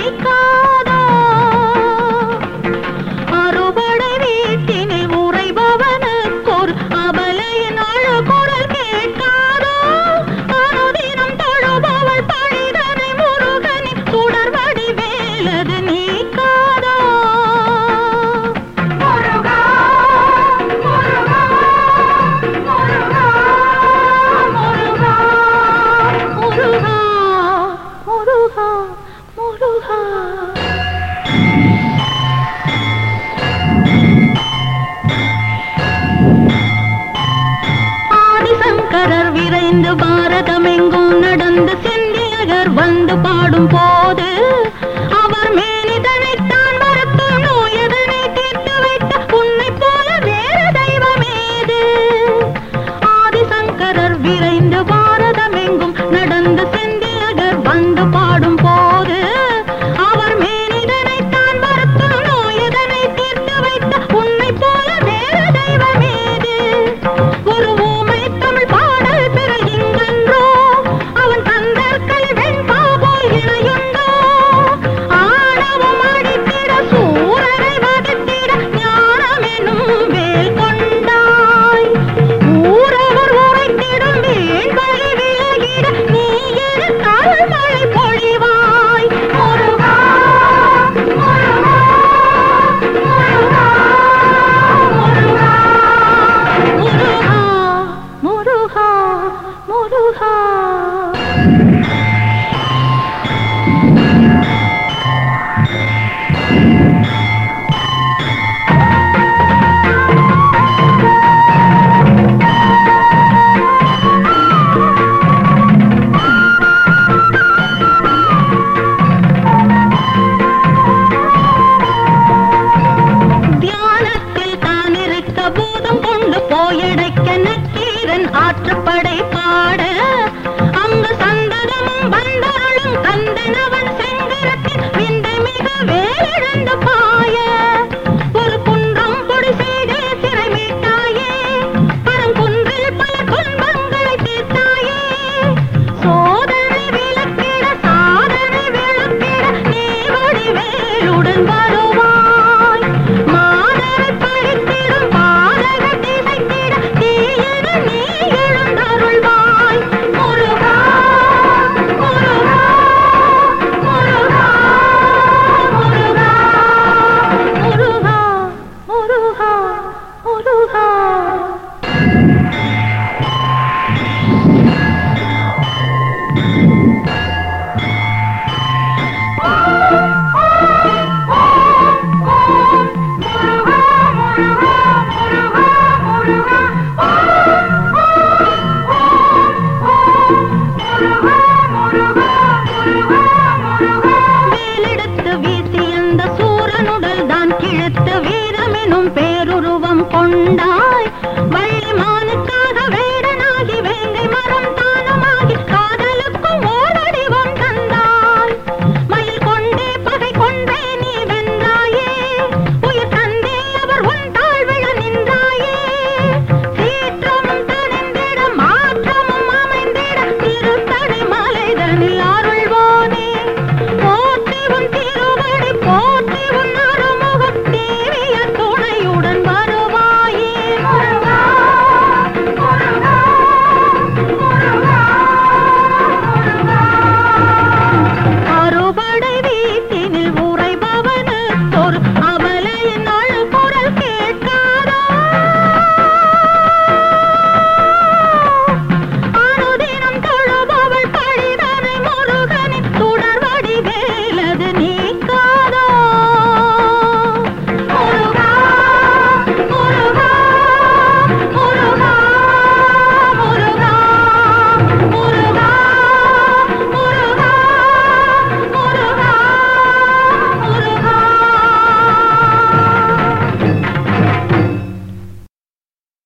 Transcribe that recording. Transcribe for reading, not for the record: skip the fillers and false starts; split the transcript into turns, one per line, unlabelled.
ஆதிசங்கரர் விரைந்து பாரதமெங்கும் நடந்து செந்தியகர் வந்து பாடும் போது அவர் மேனிதனைத்தான் மறக்கும் நோயதனை தீர்த்து வைத்த உன்னை போல வேறு தெய்வமேது. ஆதிசங்கரர் விரைந்து பாரதமெங்கும் நடந்து செந்தியகர் வந்து பாடும் போது அவர் மேனிதனைத்தான் மறக்கும் நோயதனை தீர்த்து வைத்த உன்னை போல வேறு தெய்வமேது. ஒரு ஊமை தமிழ் பாடல் பெற இங்கன்றோ அவன் தந்தற்களை வெண்பா போல் இணையுண்டோ. ஆணவம் அடித்திட சூரரை வகித்திட ஞானமெனும் வேல் கொண்டாய். ஊரவர் உரைத்திடும் வேண்பழி விலகிட நீ எனக்கு அருள்மழை பொழிவாய். முருகா முருகா முருகா முருகா முருகா முருகா. தியானத்தில் தான் இருக்க பூதம் கொண்டு போயடைக்க நக்கீரன் ஆற்றுப்படை பாட அங்கு சந்ததமும் வந்தருளும் கந்தனவன் செங்கரத்தின் விந்தை மிக வேலிழந்து பாய. ஒரு குன்றம் பொடி செய்தே சிறை மீட்டாயே பரங்குன்றில் பல துன்பங்களை தீர்த்தாயே. சோதனை விளக்கிட சாதனை விளக்கிட நீ வடிவேலுடன்